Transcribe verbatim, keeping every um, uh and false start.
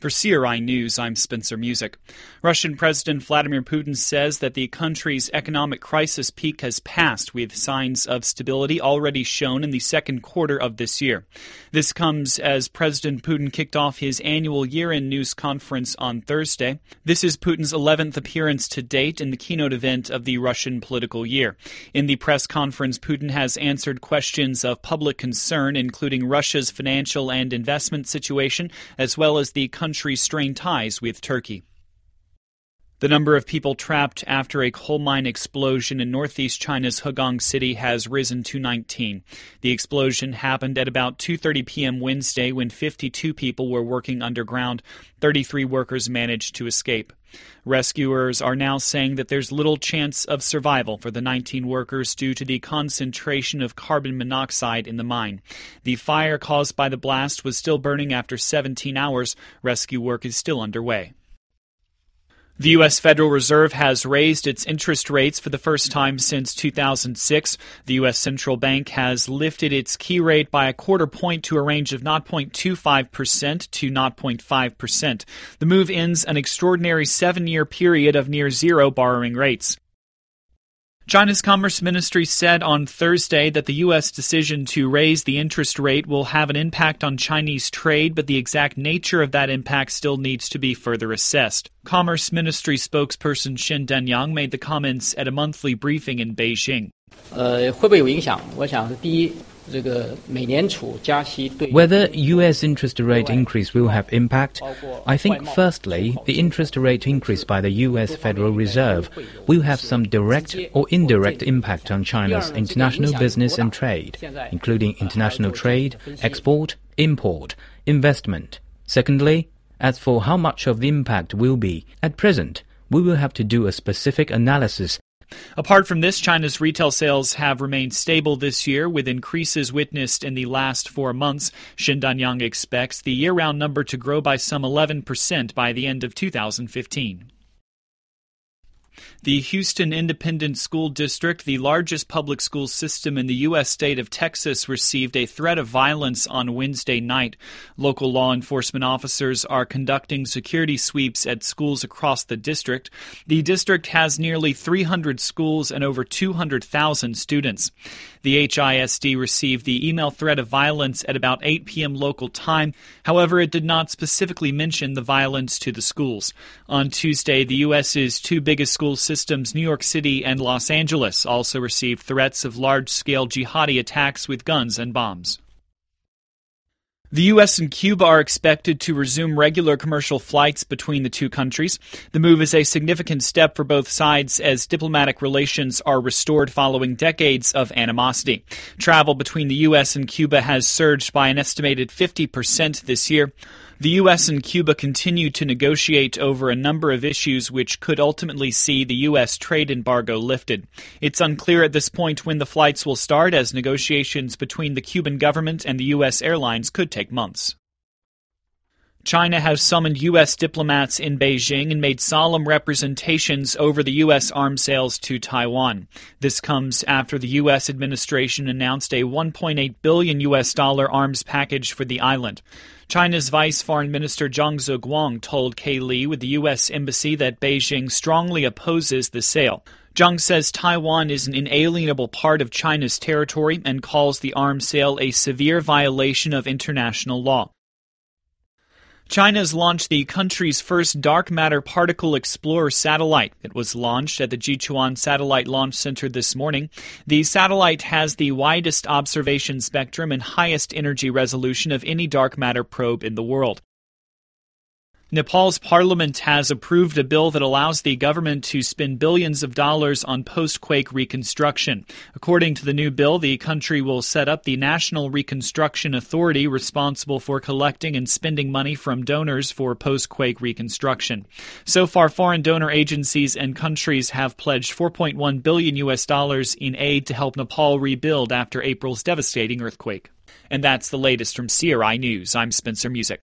For C R I News, I'm Spencer Music. Russian President Vladimir Putin says that the country's economic crisis peak has passed, with signs of stability already shown in the second quarter of this year. This comes as President Putin kicked off his annual year-end news conference on Thursday. This is Putin's eleventh appearance to date in the keynote event of the Russian political year. In the press conference, Putin has answered questions of public concern, including Russia's financial and investment situation, as well as the country's strained ties with Turkey. The number of people trapped after a coal mine explosion in northeast China's Hugang City has risen to nineteen. The explosion happened at about two thirty p.m. Wednesday when fifty-two people were working underground. thirty-three workers managed to escape. Rescuers are now saying that there's little chance of survival for the nineteen workers due to the concentration of carbon monoxide in the mine. The fire caused by the blast was still burning after seventeen hours. Rescue work is still underway. The U S Federal Reserve has raised its interest rates for the first time since two thousand six. The U S Central Bank has lifted its key rate by a quarter point to a range of zero point two five percent to zero point five percent. The move ends an extraordinary seven-year period of near zero borrowing rates. China's Commerce Ministry said on Thursday that the U S decision to raise the interest rate will have an impact on Chinese trade, but the exact nature of that impact still needs to be further assessed. Commerce Ministry spokesperson Shen Danyang made the comments at a monthly briefing in Beijing. Uh, 会不会有影响？我想是第一。 Whether U S interest rate increase will have impact, I think firstly, the interest rate increase by the U S Federal Reserve will have some direct or indirect impact on China's international business and trade, including international trade, export, import, investment. Secondly, as for how much of the impact will be, at present, we will have to do a specific analysis. Apart from this, China's retail sales have remained stable this year, with increases witnessed in the last four months. Shen Danyang expects the year-round number to grow by some eleven percent by the end of two thousand fifteen. The Houston Independent School District, the largest public school system in the U S state of Texas, received a threat of violence on Wednesday night. Local law enforcement officers are conducting security sweeps at schools across the district. The district has nearly three hundred schools and over two hundred thousand students. The H I S D received the email threat of violence at about eight p.m. local time. However, it did not specifically mention the violence to the schools. On Tuesday, the U S's two biggest school systems, New York City and Los Angeles, also received threats of large-scale jihadi attacks with guns and bombs. The U S and Cuba are expected to resume regular commercial flights between the two countries. The move is a significant step for both sides as diplomatic relations are restored following decades of animosity. Travel between the U S and Cuba has surged by an estimated fifty percent this year. The U S and Cuba continue to negotiate over a number of issues which could ultimately see the U S trade embargo lifted. It's unclear at this point when the flights will start, as negotiations between the Cuban government and the U S airlines could take months. China has summoned U S diplomats in Beijing and made solemn representations over the U S arms sales to Taiwan. This comes after the U S administration announced a one point eight billion U S dollar arms package for the island. China's Vice Foreign Minister Zhang Zuguang told Kay Lee with the U S Embassy that Beijing strongly opposes the sale. Zhang says Taiwan is an inalienable part of China's territory and calls the arms sale a severe violation of international law. China has launched the country's first dark matter particle explorer satellite. It was launched at the Jichuan Satellite Launch Center this morning. The satellite has the widest observation spectrum and highest energy resolution of any dark matter probe in the world. Nepal's parliament has approved a bill that allows the government to spend billions of dollars on post-quake reconstruction. According to the new bill, the country will set up the National Reconstruction Authority, responsible for collecting and spending money from donors for post-quake reconstruction. So far, foreign donor agencies and countries have pledged four point one billion U S dollars in aid to help Nepal rebuild after April's devastating earthquake. And that's the latest from C R I News. I'm Spencer Music.